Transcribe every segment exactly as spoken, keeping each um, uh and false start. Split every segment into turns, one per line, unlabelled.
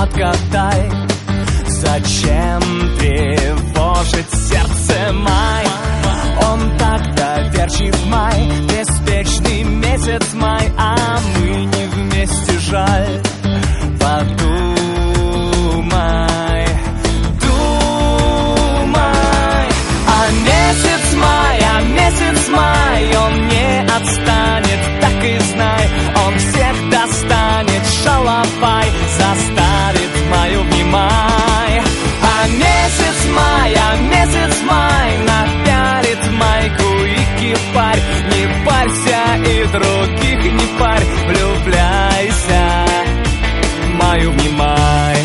откатай. Зачем тревожить сердце май? Он так доверчив, май, беспечный месяц май, а мы не вместе, жаль. Подумай, думай. А месяц май, а месяц май, он не отстанет, так и знай. Он всех достанет, шалопай, заставит мою внимай. А месяц май, а месяц май, напялит майку и кипарь. Не парься и других не парь, влюбляйся, маю внимай.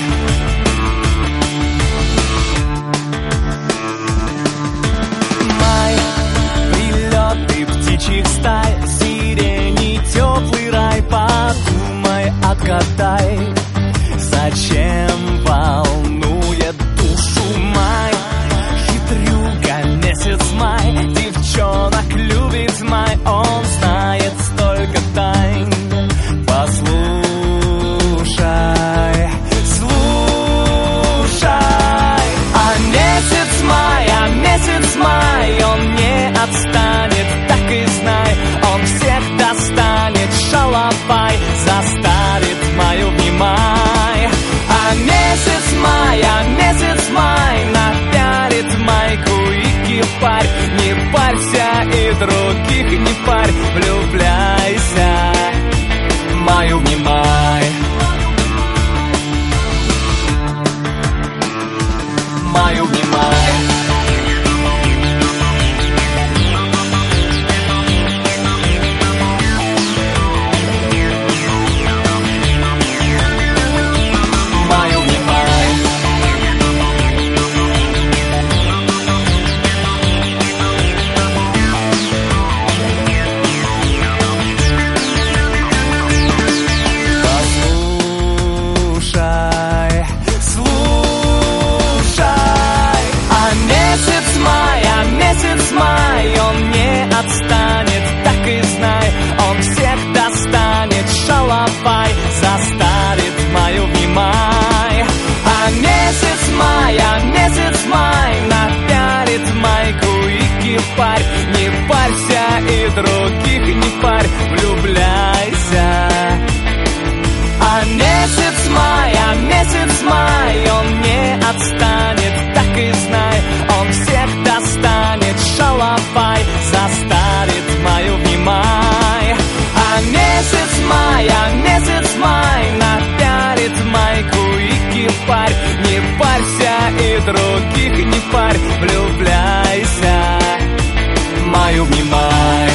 Май, прилеты птичьих стай, сирени, теплый рай. Подумай, отгадай, зачем волнует душу май? Хитрюга месяц май, девчонок любит май. Он знает столько тайн. Послушай, слушай. А месяц май, а месяц май, он не отстанет, так и знай. Он всех достанет, шалопай, заставит мою внимай. А месяц май, а месяц май, напялит майку и кипарь. Не парься и других не парь, влюбляйся, маю внимай. Маю внимай. Отстанет, так и знай. Он всех достанет, шалопай, заставит мою внимай. А месяц май, а месяц май, напялит майку и кипарь. Не парься и других не парь, влюбляйся. А месяц май, а месяц май, он не отстанет, так и знай. Он всех достанет, шалопай, заставит мою внимай. А месяц май, а месяц май, напялит майку и кипарь. Не парься и других не парь, влюбляйся, маю внимай.